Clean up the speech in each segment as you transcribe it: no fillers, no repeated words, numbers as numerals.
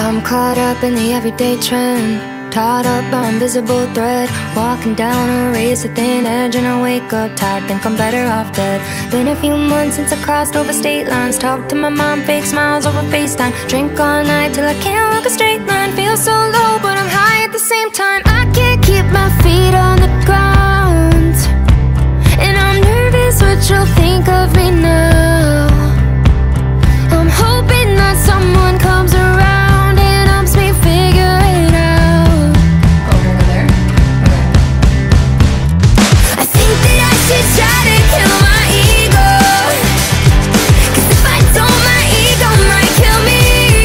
I'm caught up in the everyday trend, tied up by invisible thread, walking down a razor thin edge, and I wake up tired, think I'm better off dead. Been a few months since I crossed over state lines, talked to my mom, fake smiles over FaceTime, drink all night till I can't walk a straight line. Feel so low but I'm high at the same time. I can't keep my feet on the ground, and I'm nervous what you'll think of me now. I'm hoping that someone comes around and helps me figure it out. Over there? Okay. I think that I should try to kill my ego, 'cause if I don't, my ego might kill me.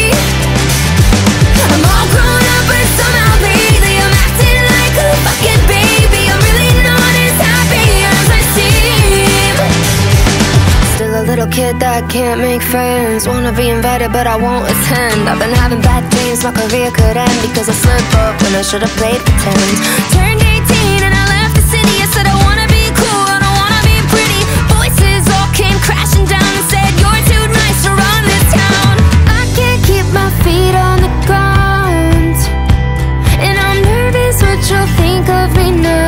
I'm all grown up but somehow lately I'm acting like a fucking baby. I'm really not as happy as I seem. Still a little kid that can't make friends, wanna be invited but I won't attend. I've been having bad dreams, my career could end because I slipped up when I should've played pretend. Turned 18 and I left the city, I said I wanna be cool, I don't wanna be pretty. Voices all came crashing down and said you're too nice to run this town. I can't keep my feet on the ground, and I'm nervous what you'll think of me now.